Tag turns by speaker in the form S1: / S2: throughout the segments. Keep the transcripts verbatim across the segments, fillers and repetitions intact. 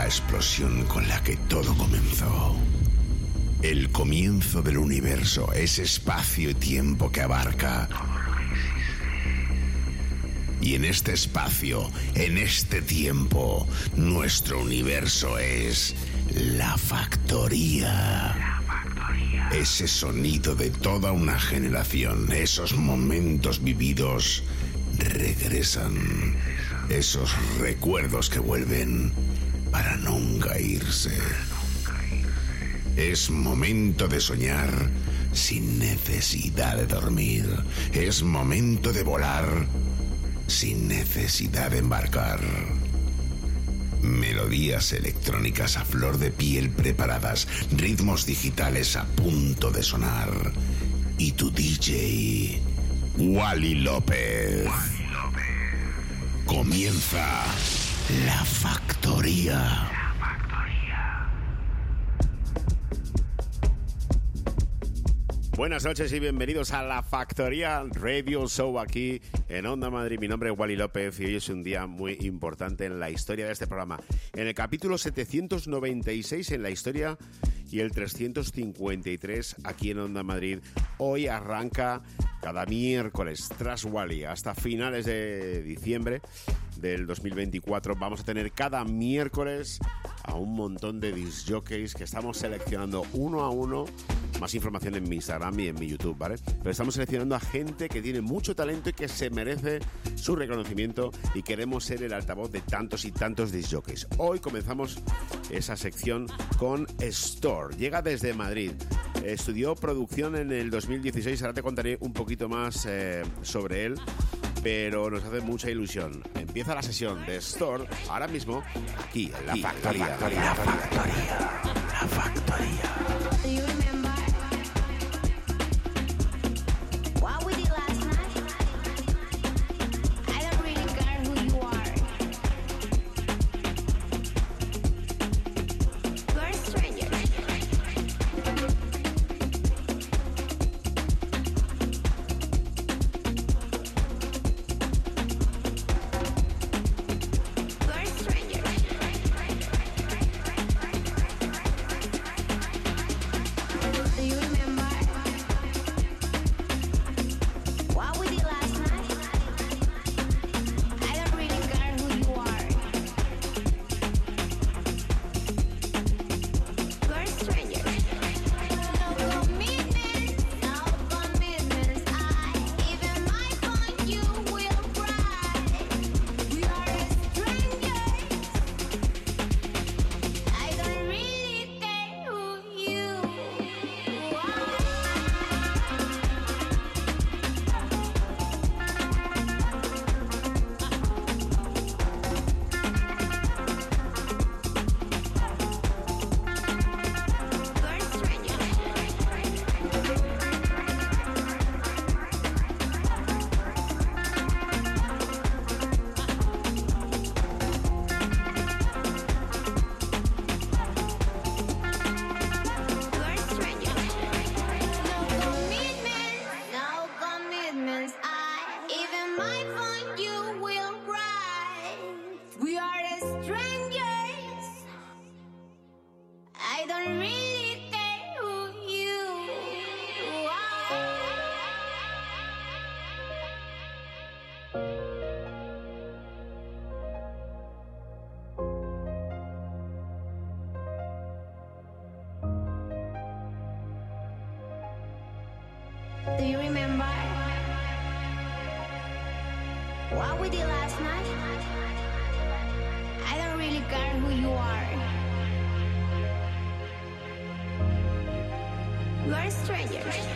S1: la explosión con la que todo comenzó. El comienzo del universo es espacio y tiempo que abarca. Y en este espacio, en este tiempo, nuestro universo es la factoría. Ese sonido de toda una generación, esos momentos vividos regresan. Esos recuerdos que vuelven para nunca irse. Es momento de soñar sin necesidad de dormir. Es momento de volar sin necesidad de embarcar. Melodías electrónicas a flor de piel preparadas, ritmos digitales a punto de sonar. Y tu D J, Wally López. Wally López. Comienza La Factoría.
S2: Buenas noches y bienvenidos a La Factoría Radio Show aquí en Onda Madrid. Mi nombre es Wally López y hoy es un día muy importante en la historia de este programa. En el capítulo setecientos noventa y seis en la historia y el trescientos cincuenta y tres aquí en Onda Madrid. Hoy arranca cada miércoles tras Wally hasta finales de diciembre del dos mil veinticuatro. Vamos a tener cada miércoles a un montón de disc jockeys que estamos seleccionando uno a uno. Más información en mi Instagram y en mi YouTube, ¿vale? Pero estamos seleccionando a gente que tiene mucho talento y que se merece su reconocimiento y queremos ser el altavoz de tantos y tantos disc jockeys. Hoy comenzamos esa sección con Store. Llega desde Madrid. Estudió producción en el dos mil dieciséis. Ahora te contaré un poquito más eh, sobre él, pero nos hace mucha ilusión. Empieza la sesión de Store ahora mismo aquí en La Factoría. La Factoría. La Factoría. La Factoría.
S3: Do you remember what we did last night? I don't really care who you are. You are strangers.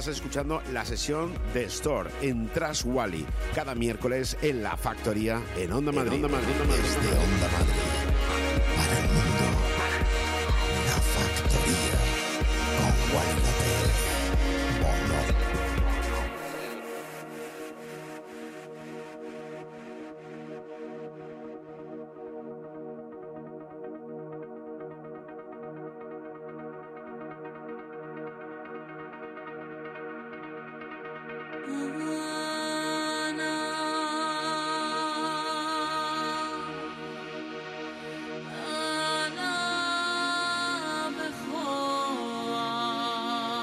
S2: Estás escuchando la sesión de Store en Trash Wally, cada miércoles en La Factoría, en Onda Madrid. En Onda Madrid, Onda Madrid.
S1: Desde Onda Madrid, para el mundo, La Factoría, con Wally López. Bono.
S4: أنا بخوف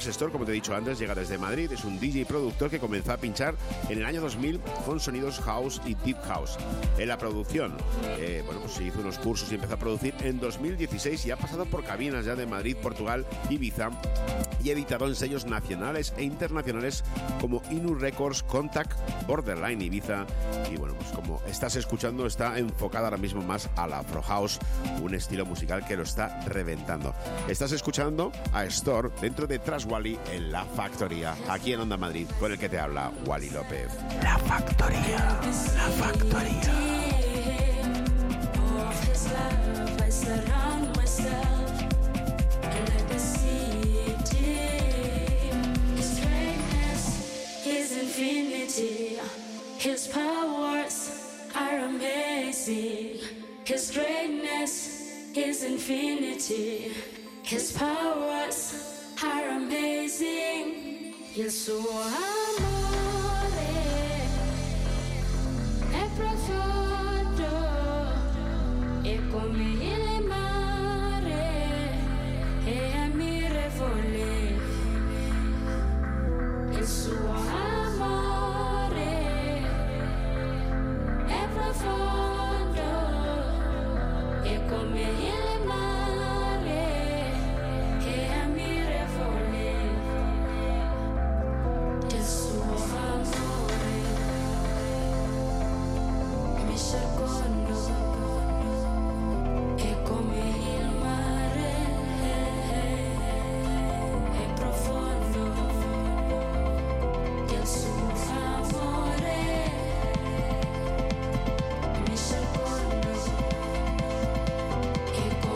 S2: pues Store, como te he dicho antes, llega desde Madrid. Es un D J productor que comenzó a pinchar en el año dos mil con sonidos house y deep house. En la producción, eh, bueno, pues se hizo unos cursos y empezó a producir en dos mil dieciséis y ha pasado por cabinas ya de Madrid, Portugal, Ibiza, y ha editado en sellos nacionales e internacionales como Inu Records, Contact, Borderline Ibiza. Y bueno, pues como estás escuchando, está enfocada ahora mismo más al Afro House, un estilo musical que lo está reventando. Estás escuchando a Store dentro de Tras Wally en La Factoría, aquí en Onda Madrid, con el que te habla Wally López.
S1: La Factoría, La Factoría.
S4: His powers are amazing. His greatness is infinity. His powers are amazing. Y su amore è profondo e come il mare è ammirevole. Il suo amore è profondo e come il mare è ammirevole. Il suo amore mi circonda e come il mare è profondo. Il suo amore mi circonda e come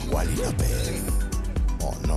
S1: Wally López. ¿O no?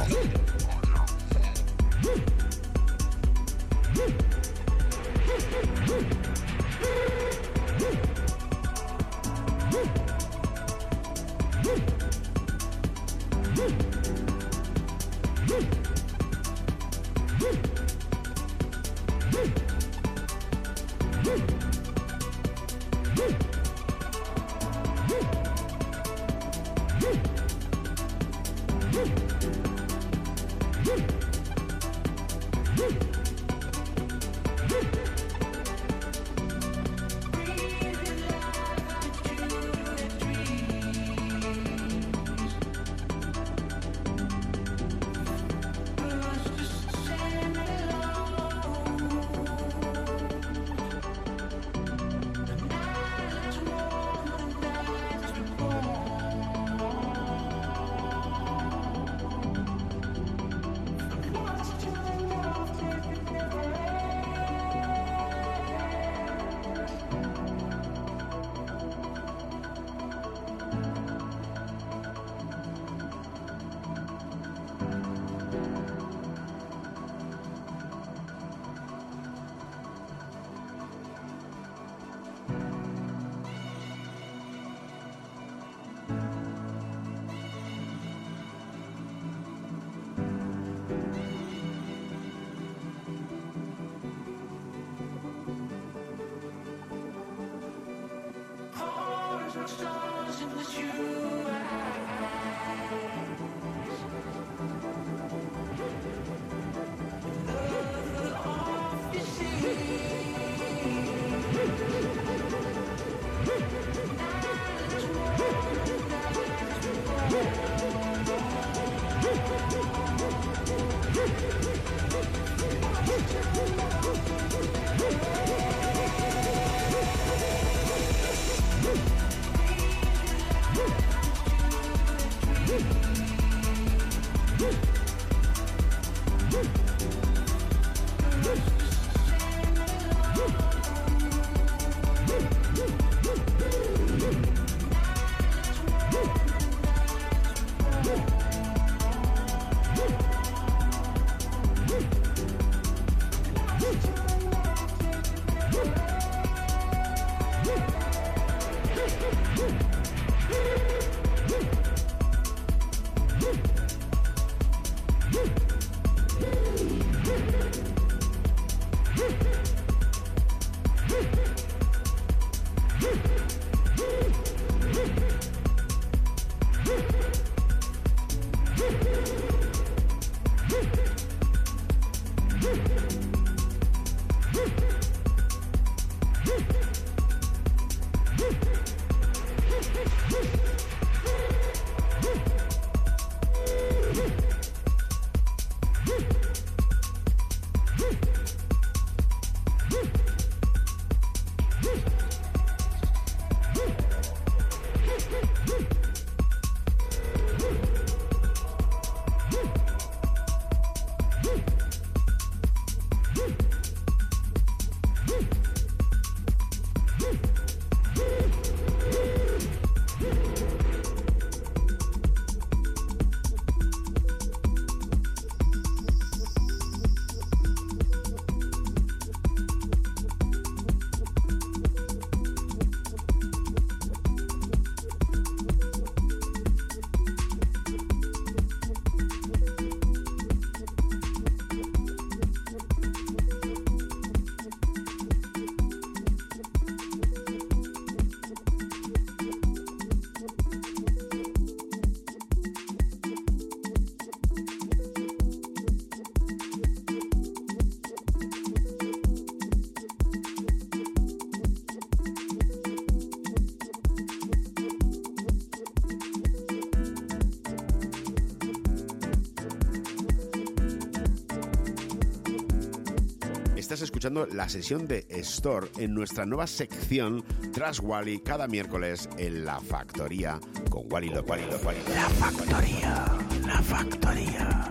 S2: Estás escuchando la sesión de Store en nuestra nueva sección Tras Wally cada miércoles en La Factoría con Wally López. Wally López, Wally López.
S1: La Factoría, La Factoría.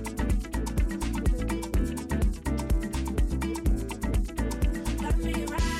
S4: Let me ride.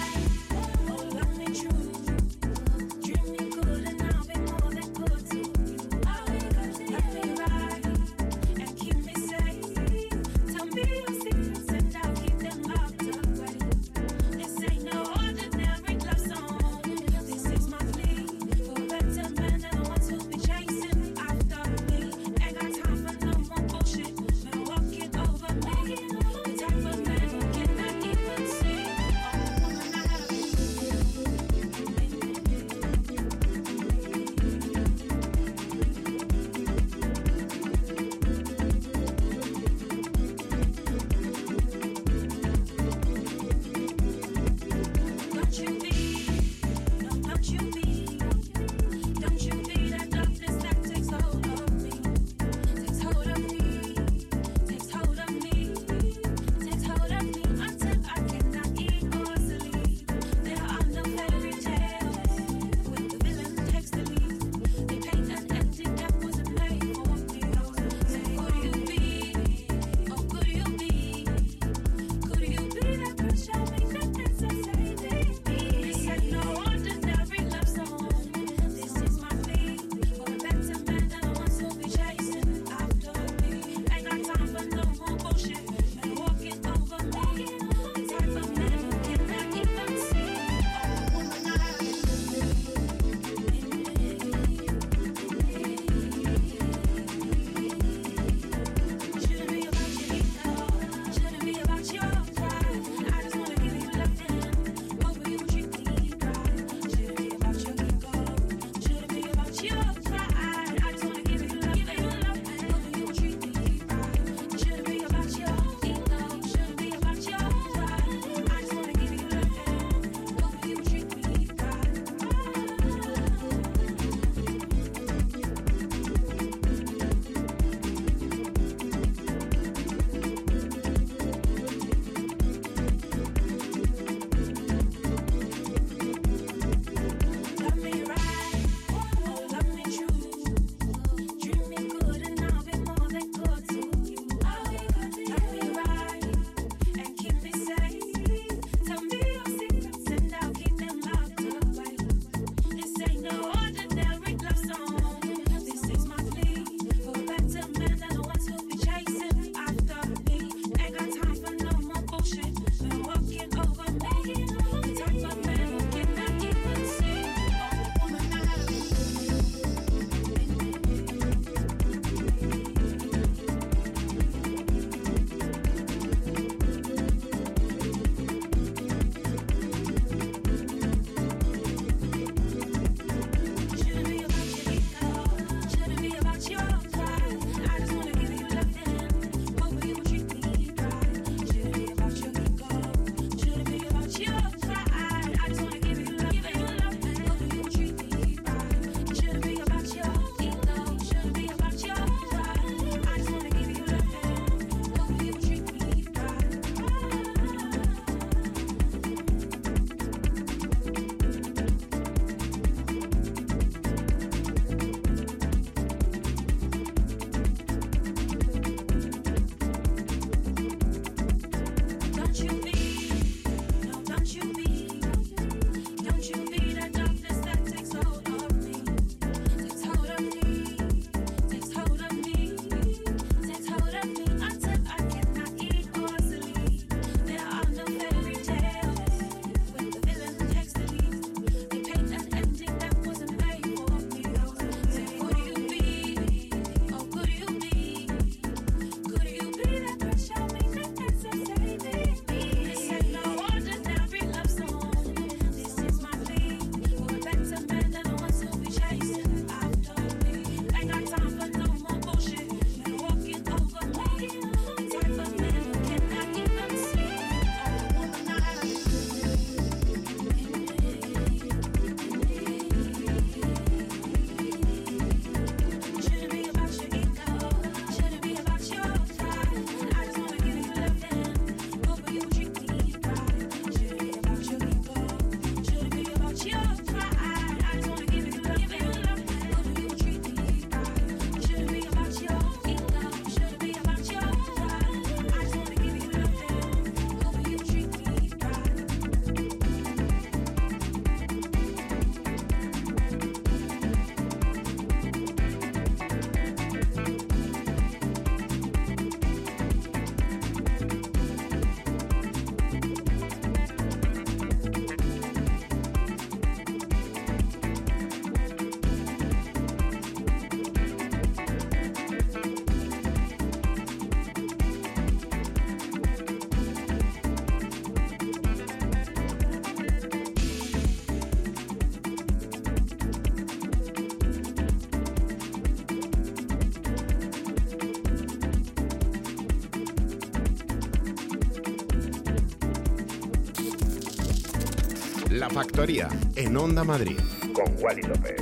S2: La Factoría, en Onda Madrid, con Wally López.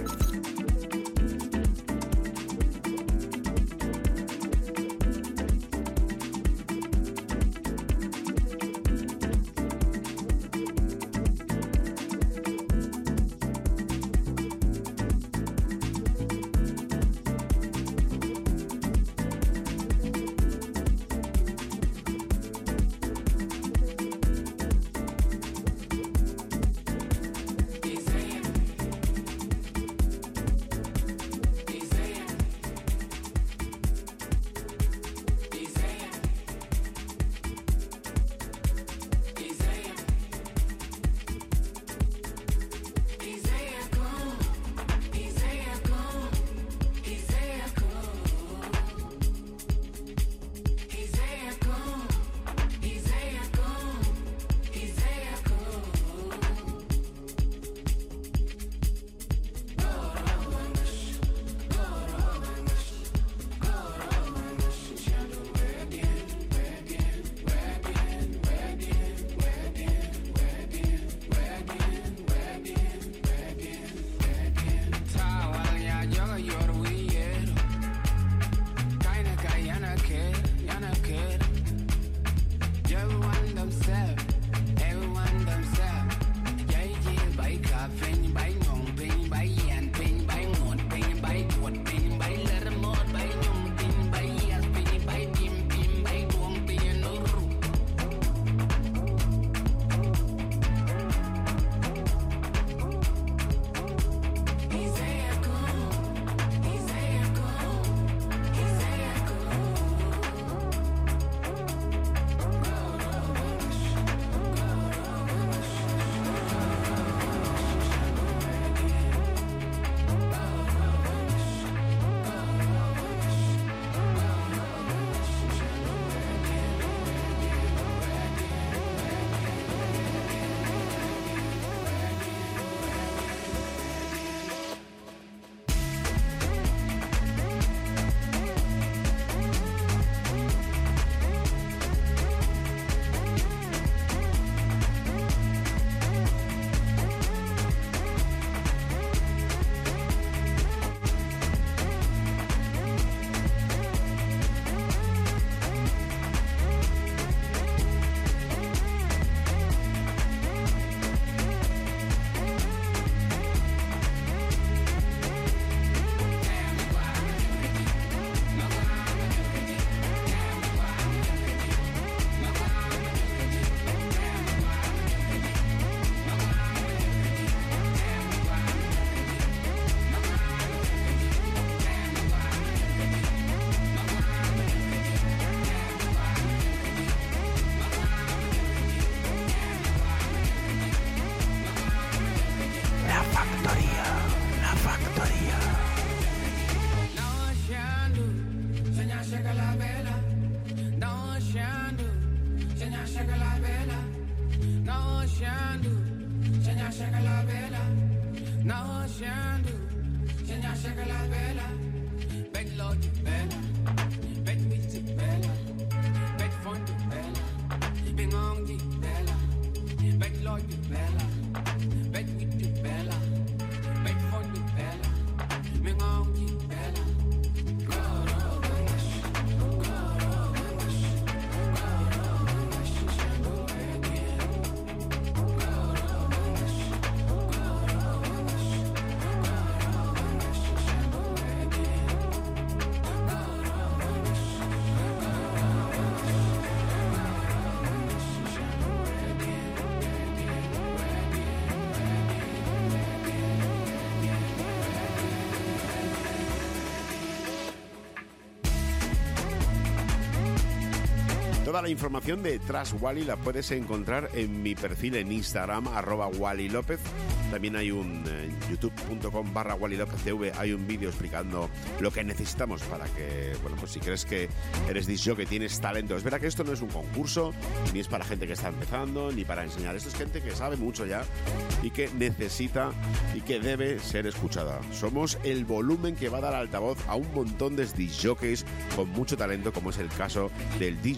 S2: Toda la información de Tras Wally la puedes encontrar en mi perfil en Instagram, arroba Wally López. También hay un eh, youtube.com barra Wally López T V. Hay un vídeo explicando lo que necesitamos para que, bueno, pues si crees que eres disc jockey, que tienes talento. Es verdad que esto no es un concurso, ni es para gente que está empezando, ni para enseñar. Esto es gente que sabe mucho ya y que necesita y que debe ser escuchada. Somos el volumen que va a dar altavoz a un montón de disc jockeys con mucho talento, como es el caso del D J que nos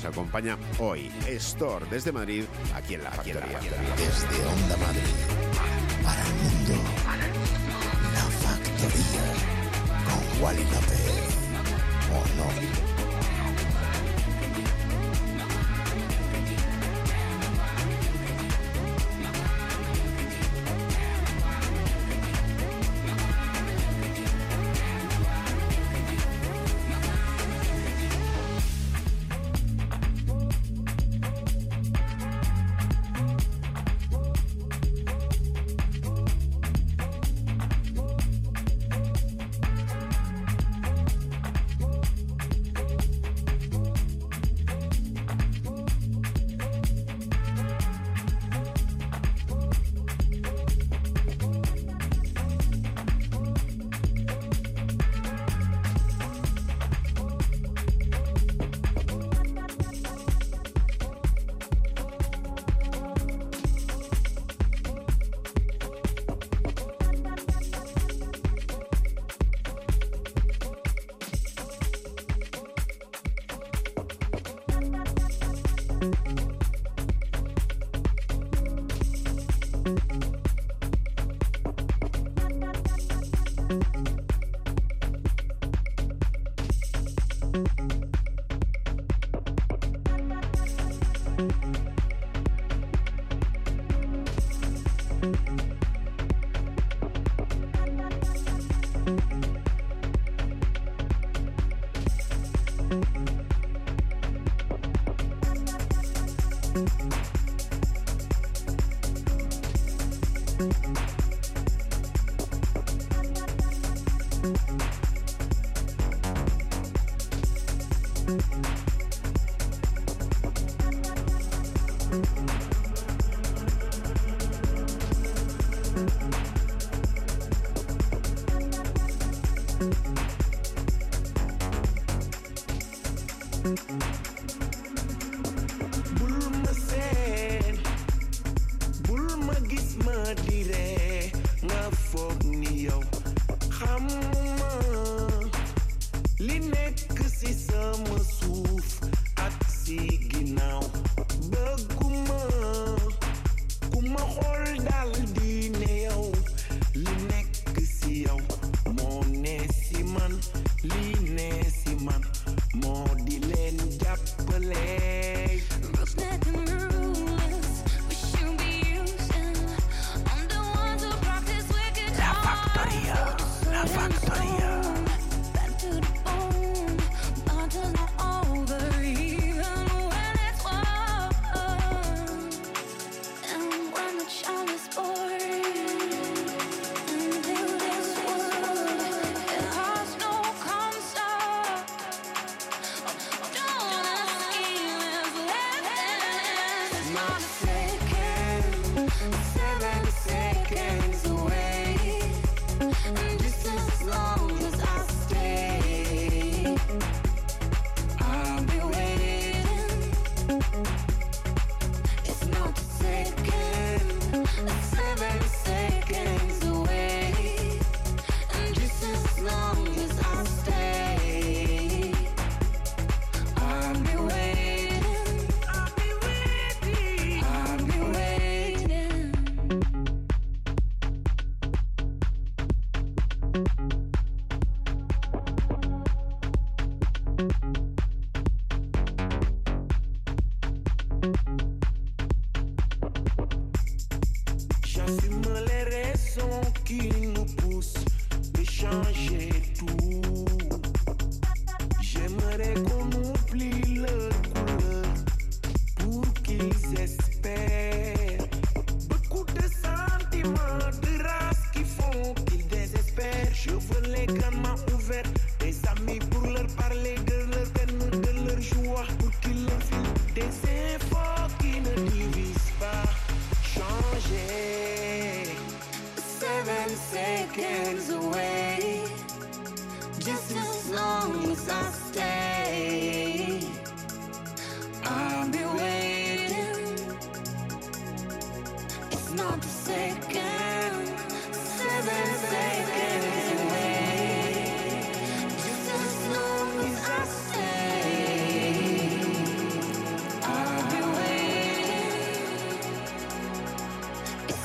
S2: acompaña hoy. Store desde Madrid, aquí en la Factoría.
S1: Desde Onda Madrid, para el mundo, La Factoría, con Wally López, ¿o no?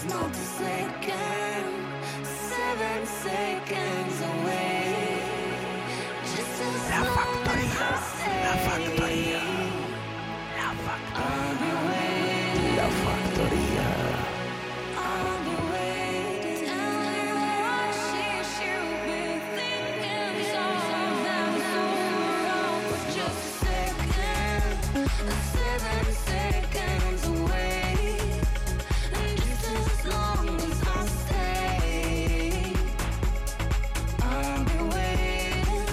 S4: not a second, seven seconds away. Just as
S1: La
S4: long
S1: Factoría,
S4: as I
S1: La
S4: stay,
S1: Factoría, La
S4: I'll
S1: Factoría,
S4: be waiting,
S1: La Factoría.
S4: I'll be waiting. Tell her what she should be thinking. Sometimes so wrong for just a second, seven seconds away. And just as long as I stay, I'll be waiting.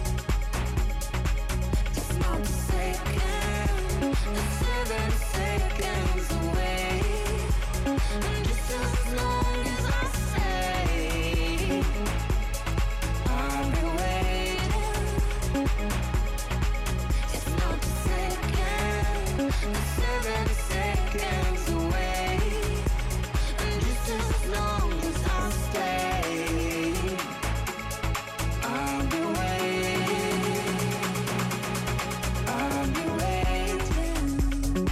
S4: Just not a second, seven seconds away. And just as long as I stay, I'll be waiting. It's not a second, seven seconds away. And just as long as I stay, I'll be waiting. I'll be waiting.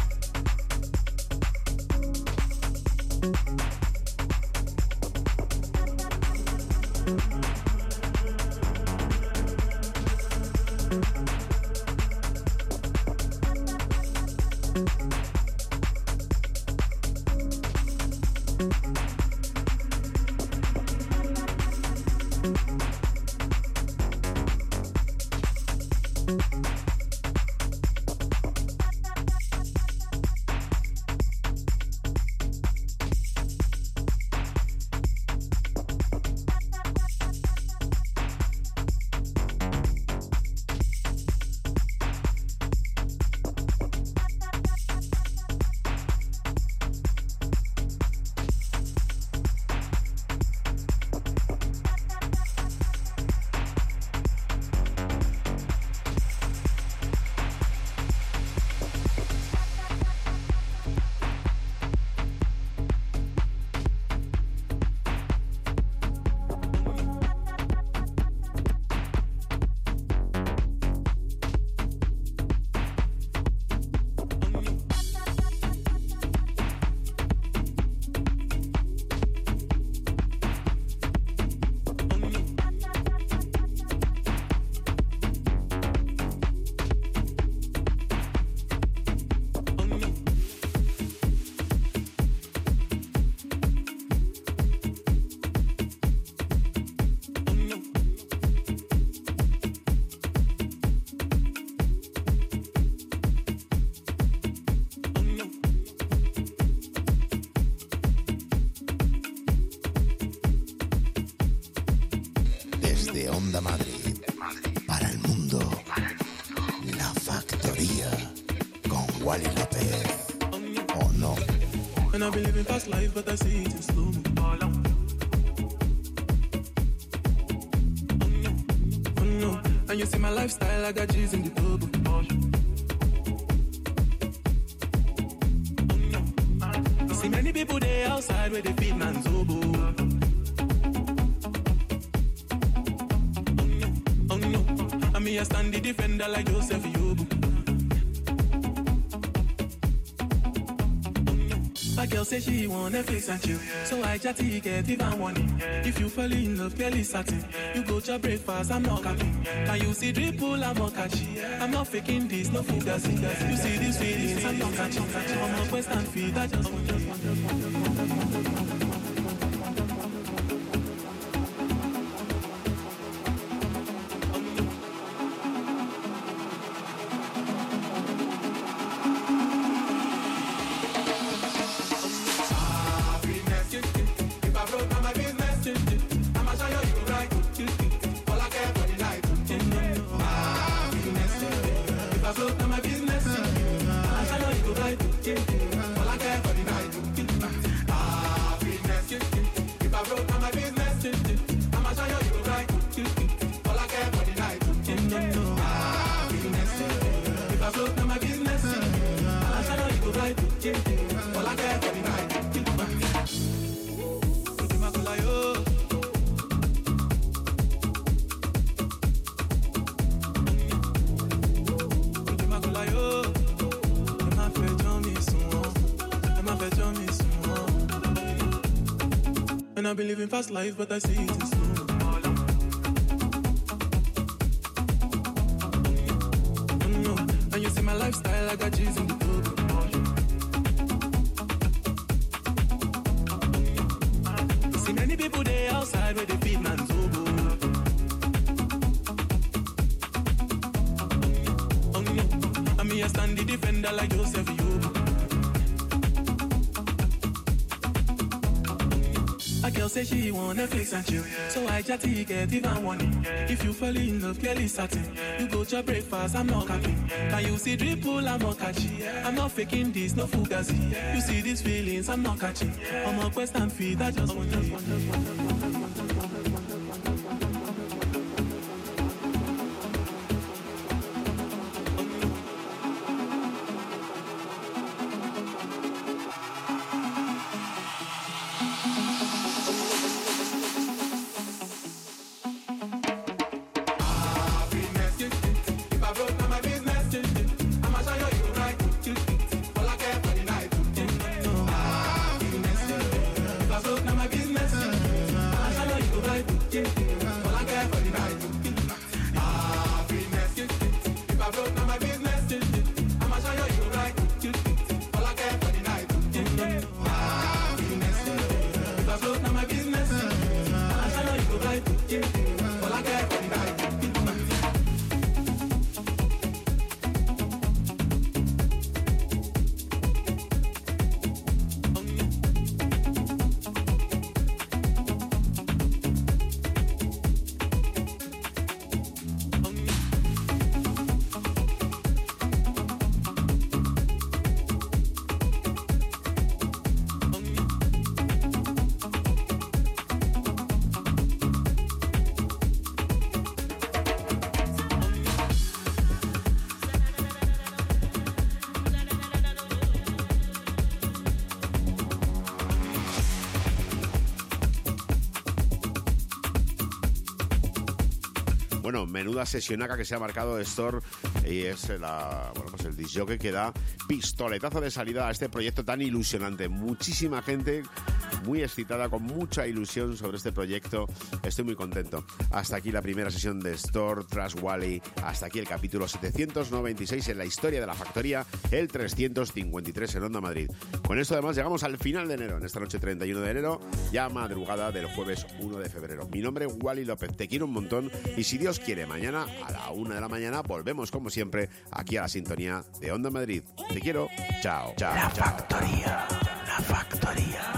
S1: Desde Onda Madrid, para el mundo, La Factoría, con Wally López. ¿O no?
S5: And I've been living fast life, but I see it in slow mo. Oh no, and you see my lifestyle, I got G's in the bubble. You see many people there outside where they feed man's oboe. Oh no, and me I stand the defender like Joseph Yobo. My girl say she want Netflix and chill, so I chatty get even money. If you fall in love, clearly certain. You go to breakfast, I'm not capping. Can you see dripple, I'm not catchy. I'm not faking this, no fugazi. You see these feelings, I'm not catching. I'm not West and feed, I just want, just want, just want, just want. I've been living fast life, but I see it in slow. No, and you see my lifestyle, I got G's in the club. See many people there outside where they feed man's oboe. Oh no, and me a stand the defender like Joseph Yobo. A girl say she want Netflix and chill, so I chatty get even one. If you fall in love, clearly certain. You go to breakfast, I'm not capping. Can you see dripple, I'm not catching. I'm not faking this, no fugazi. You see these feelings, I'm not catching. I'm a quest and feed, I just want to.
S2: Bueno, menuda sesionaca que se ha marcado Store y es la, bueno, pues el disc jockey que da pistoletazo de salida a este proyecto tan ilusionante. Muchísima gente muy excitada, con mucha ilusión sobre este proyecto. Estoy muy contento. Hasta aquí la primera sesión de Store tras Wally. Hasta aquí el capítulo setecientos noventa y seis en la historia de la factoría, el trescientos cincuenta y tres en Onda Madrid. Con esto además llegamos al final de enero, en esta noche treinta y uno de enero, ya madrugada del jueves uno de febrero. Mi nombre es Wally López, te quiero un montón y si Dios quiere, mañana a la una de la mañana volvemos como siempre aquí a la sintonía de Onda Madrid. Te quiero, chao, chao.
S6: La
S2: chao.
S6: factoría, la factoría.